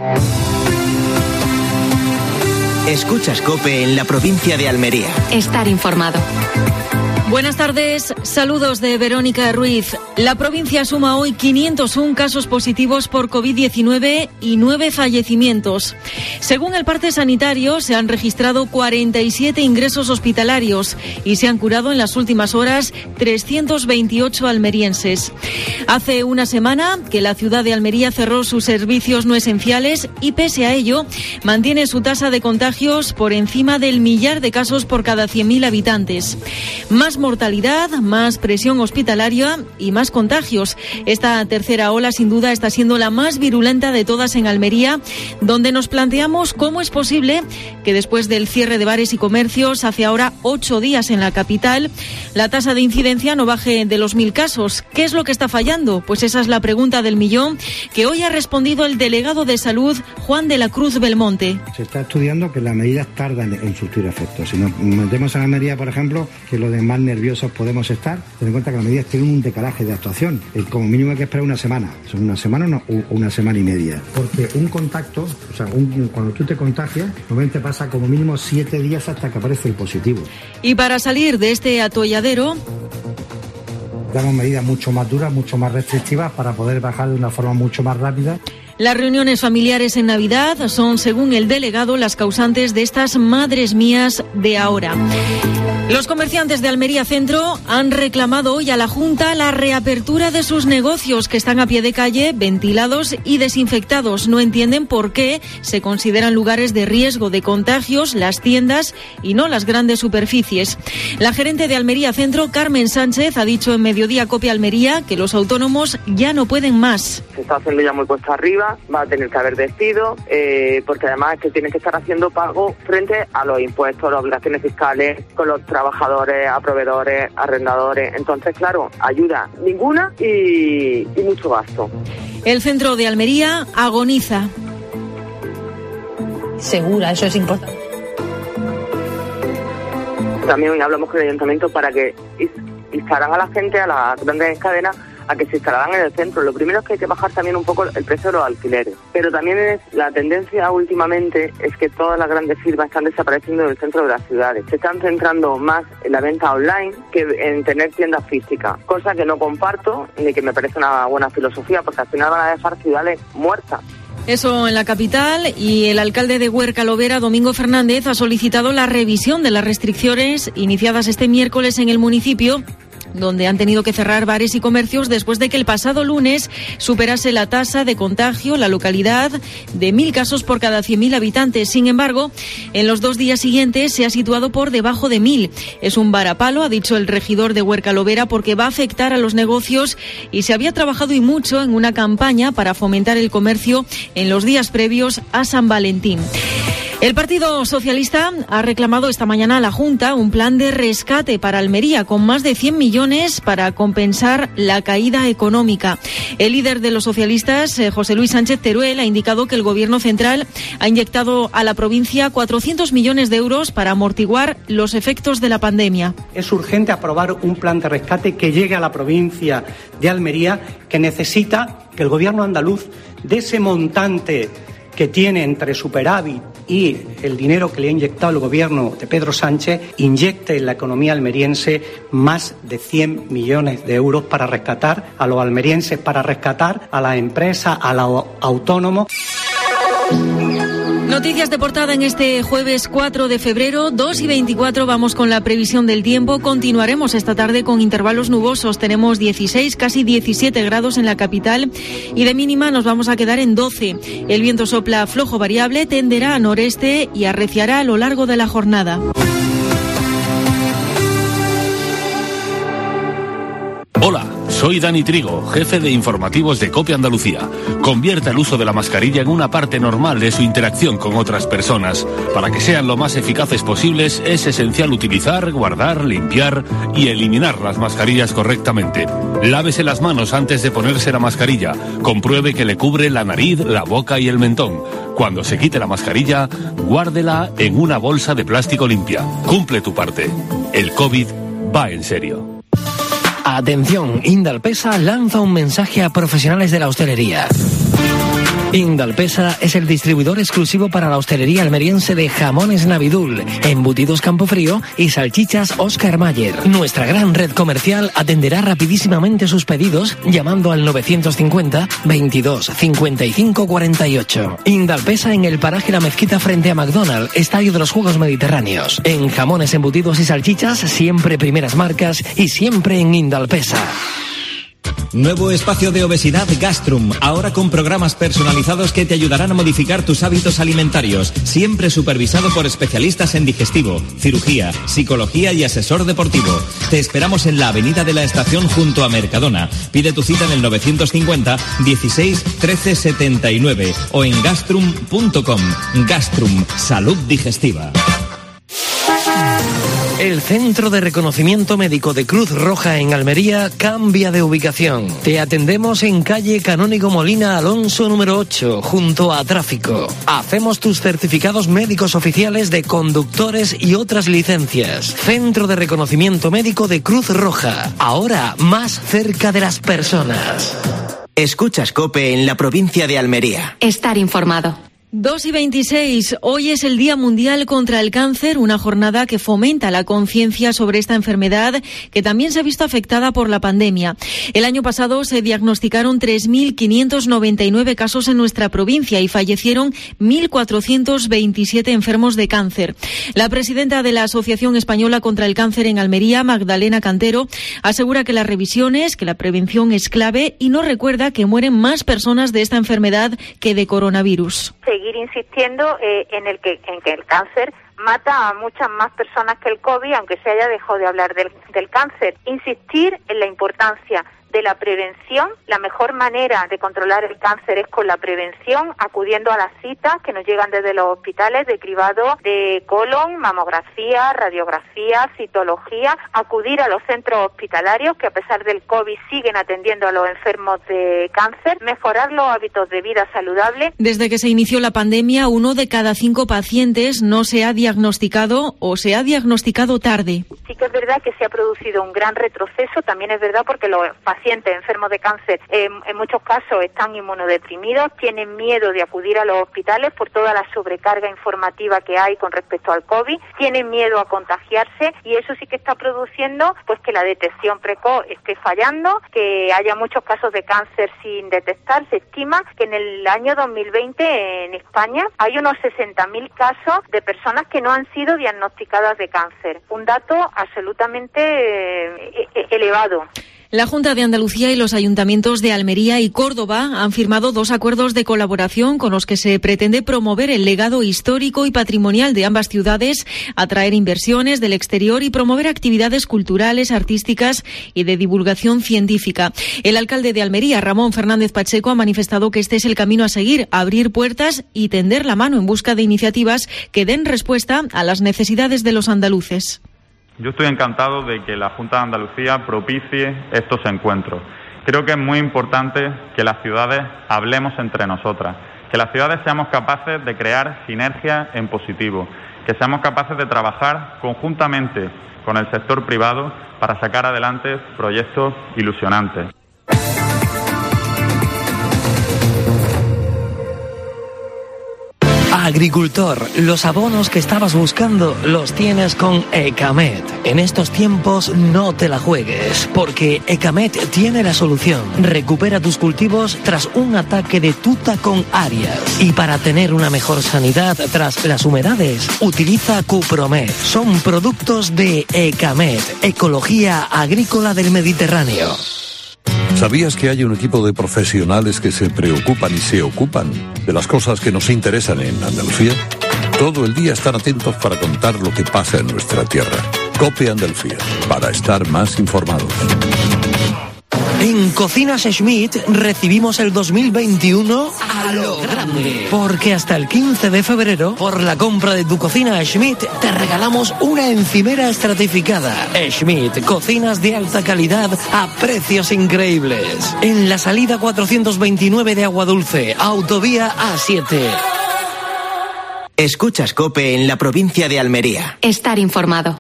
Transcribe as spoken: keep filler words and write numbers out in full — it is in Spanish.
Escuchas COPE en la provincia de Almería. Estar informado. Buenas tardes, saludos de Verónica Ruiz. La provincia suma hoy quinientos uno casos positivos por covid diecinueve y nueve fallecimientos. Según el parte sanitario, se han registrado cuarenta y siete ingresos hospitalarios y se han curado en las últimas horas trescientos veintiocho almerienses. Hace una semana que la ciudad de Almería cerró sus servicios no esenciales y, pese a ello, mantiene su tasa de contagios por encima del millar de casos por cada cien mil habitantes. Más mortalidad, más presión hospitalaria y más contagios. Esta tercera ola, sin duda, está siendo la más virulenta de todas en Almería, donde nos planteamos cómo es posible que después del cierre de bares y comercios, hace ahora ocho días en la capital, la tasa de incidencia no baje de los mil casos. ¿Qué es lo que está fallando? Pues esa es la pregunta del millón que hoy ha respondido el delegado de Salud, Juan de la Cruz Belmonte. Se está estudiando que las medidas tardan en surtir efectos. Si nos metemos a Almería, por ejemplo, que lo de más nerviosos podemos estar, ten en cuenta que las medidas tienen un decalaje de actuación. Como mínimo hay que esperar una semana. Son una semana o no, una semana y media. Porque un contacto, o sea, un, cuando tú te contagias, normalmente pasa como mínimo siete días hasta que aparece el positivo. Y para salir de este atolladero, damos medidas mucho más duras, mucho más restrictivas para poder bajar de una forma mucho más rápida. Las reuniones familiares en Navidad son, según el delegado, las causantes de estas madres mías de ahora. Los comerciantes de Almería Centro han reclamado hoy a la Junta la reapertura de sus negocios, que están a pie de calle, ventilados y desinfectados. No entienden por qué se consideran lugares de riesgo de contagios las tiendas y no las grandes superficies. La gerente de Almería Centro, Carmen Sánchez, ha dicho en Mediodía Cope Almería que los autónomos ya no pueden más. Se está haciendo ya muy cuesta arriba, va a tener que haber despido, eh, porque además es que tienen que estar haciendo pago frente a los impuestos, las obligaciones fiscales, con los trabajadores, a proveedores, arrendadores. Entonces, claro, ayuda ninguna y, y mucho gasto. El centro de Almería agoniza. Segura, eso es importante. También hablamos con el ayuntamiento para que instaran a la gente, a las grandes cadenas, a que se instalaran en el centro. Lo primero es que hay que bajar también un poco el precio de los alquileres. Pero también es la tendencia últimamente es que todas las grandes firmas están desapareciendo del centro de las ciudades. Se están centrando más en la venta online que en tener tiendas físicas, cosa que no comparto ni que me parece una buena filosofía, porque al final van a dejar ciudades muertas. Eso en la capital, y el alcalde de Huerca Lovera, Domingo Fernández, ha solicitado la revisión de las restricciones iniciadas este miércoles en el municipio, donde han tenido que cerrar bares y comercios después de que el pasado lunes superase la tasa de contagio la localidad de mil casos por cada cien mil habitantes. Sin embargo, en los dos días siguientes se ha situado por debajo de mil. Es un varapalo, ha dicho el regidor de Huerca Lovera, porque va a afectar a los negocios y se había trabajado y mucho en una campaña para fomentar el comercio en los días previos a San Valentín. El Partido Socialista ha reclamado esta mañana a la Junta un plan de rescate para Almería con más de cien millones para compensar la caída económica. El líder de los socialistas, José Luis Sánchez Teruel, ha indicado que el Gobierno central ha inyectado a la provincia cuatrocientos millones de euros para amortiguar los efectos de la pandemia. Es urgente aprobar un plan de rescate que llegue a la provincia de Almería, que necesita que el Gobierno andaluz dé ese montante que tiene entre superávit y el dinero que le ha inyectado el gobierno de Pedro Sánchez, inyecte en la economía almeriense más de cien millones de euros para rescatar a los almerienses, para rescatar a las empresas, a los autónomos. Noticias de portada en este jueves cuatro de febrero, dos y veinticuatro. Vamos con la previsión del tiempo. Continuaremos esta tarde con intervalos nubosos. Tenemos dieciséis, casi diecisiete grados en la capital y de mínima nos vamos a quedar en doce. El viento sopla flojo variable, tenderá a noreste y arreciará a lo largo de la jornada. Hola, soy Dani Trigo, jefe de informativos de COPE Andalucía. Convierta el uso de la mascarilla en una parte normal de su interacción con otras personas. Para que sean lo más eficaces posibles, es esencial utilizar, guardar, limpiar y eliminar las mascarillas correctamente. Lávese las manos antes de ponerse la mascarilla. Compruebe que le cubre la nariz, la boca y el mentón. Cuando se quite la mascarilla, guárdela en una bolsa de plástico limpia. Cumple tu parte. El COVID va en serio. Atención, Indalpesa lanza un mensaje a profesionales de la hostelería. Indalpesa es el distribuidor exclusivo para la hostelería almeriense de jamones Navidul, embutidos Campofrío y salchichas Oscar Mayer. Nuestra gran red comercial atenderá rapidísimamente sus pedidos llamando al novecientos cincuenta veintidós cincuenta y cinco cuarenta y ocho. Indalpesa en el paraje La Mezquita frente a McDonald's, Estadio de los Juegos Mediterráneos. En jamones, embutidos y salchichas, siempre primeras marcas y siempre en Indalpesa. Nuevo espacio de obesidad Gastrum, ahora con programas personalizados que te ayudarán a modificar tus hábitos alimentarios, siempre supervisado por especialistas en digestivo, cirugía, psicología y asesor deportivo. Te esperamos en la Avenida de la Estación junto a Mercadona. Pide tu cita en el novecientos cincuenta dieciséis trece setenta y nueve o en gastrum punto com. Gastrum, salud digestiva. El Centro de Reconocimiento Médico de Cruz Roja en Almería cambia de ubicación. Te atendemos en calle Canónigo Molina Alonso número ocho, junto a Tráfico. Hacemos tus certificados médicos oficiales de conductores y otras licencias. Centro de Reconocimiento Médico de Cruz Roja, ahora más cerca de las personas. Escuchas COPE en la provincia de Almería. Estar informado. dos y veintiséis. Hoy es el Día Mundial contra el Cáncer, una jornada que fomenta la conciencia sobre esta enfermedad que también se ha visto afectada por la pandemia. El año pasado se diagnosticaron tres mil quinientos noventa y nueve casos en nuestra provincia y fallecieron mil cuatrocientos veintisiete enfermos de cáncer. La presidenta de la Asociación Española contra el Cáncer en Almería, Magdalena Cantero, asegura que las revisiones, que la prevención es clave y nos recuerda que mueren más personas de esta enfermedad que de coronavirus. Seguir insistiendo eh, en el que en que el cáncer mata a muchas más personas que el COVID, aunque se haya dejado de hablar del, del cáncer. Insistir en la importancia de la prevención. La mejor manera de controlar el cáncer es con la prevención, acudiendo a las citas que nos llegan desde los hospitales de cribado de colon, mamografía, radiografía, citología, acudir a los centros hospitalarios que a pesar del COVID siguen atendiendo a los enfermos de cáncer, mejorar los hábitos de vida saludable. Desde que se inició la pandemia, uno de cada cinco pacientes no se ha diagnosticado o se ha diagnosticado tarde. Sí que es verdad que se ha producido un gran retroceso, también es verdad porque los pacientes enfermos de cáncer eh, en muchos casos están inmunodeprimidos, tienen miedo de acudir a los hospitales por toda la sobrecarga informativa que hay con respecto al COVID, tienen miedo a contagiarse y eso sí que está produciendo pues que la detección precoz esté fallando, que haya muchos casos de cáncer sin detectar. Se estima que en el año dos mil veinte en España hay unos sesenta mil casos de personas que no han sido diagnosticadas de cáncer, un dato absolutamente eh, elevado. La Junta de Andalucía y los ayuntamientos de Almería y Córdoba han firmado dos acuerdos de colaboración con los que se pretende promover el legado histórico y patrimonial de ambas ciudades, atraer inversiones del exterior y promover actividades culturales, artísticas y de divulgación científica. El alcalde de Almería, Ramón Fernández Pacheco, ha manifestado que este es el camino a seguir, abrir puertas y tender la mano en busca de iniciativas que den respuesta a las necesidades de los andaluces. Yo estoy encantado de que la Junta de Andalucía propicie estos encuentros. Creo que es muy importante que las ciudades hablemos entre nosotras, que las ciudades seamos capaces de crear sinergias en positivo, que seamos capaces de trabajar conjuntamente con el sector privado para sacar adelante proyectos ilusionantes. Agricultor, los abonos que estabas buscando los tienes con Ecamet. En estos tiempos no te la juegues, porque Ecamet tiene la solución. Recupera tus cultivos tras un ataque de tuta con Arias. Y para tener una mejor sanidad tras las humedades, utiliza Cupromet. Son productos de Ecamet, Ecología Agrícola del Mediterráneo. ¿Sabías que hay un equipo de profesionales que se preocupan y se ocupan de las cosas que nos interesan en Andalucía? Todo el día están atentos para contar lo que pasa en nuestra tierra. COPE Andalucía, para estar más informados. En Cocinas Schmidt recibimos el dos mil veintiuno a lo grande. Porque hasta el quince de febrero, por la compra de tu cocina Schmidt, te regalamos una encimera estratificada. Schmidt, cocinas de alta calidad a precios increíbles. En la salida cuatrocientos veintinueve de Aguadulce, autovía A siete. Escuchas COPE en la provincia de Almería. Estar informado.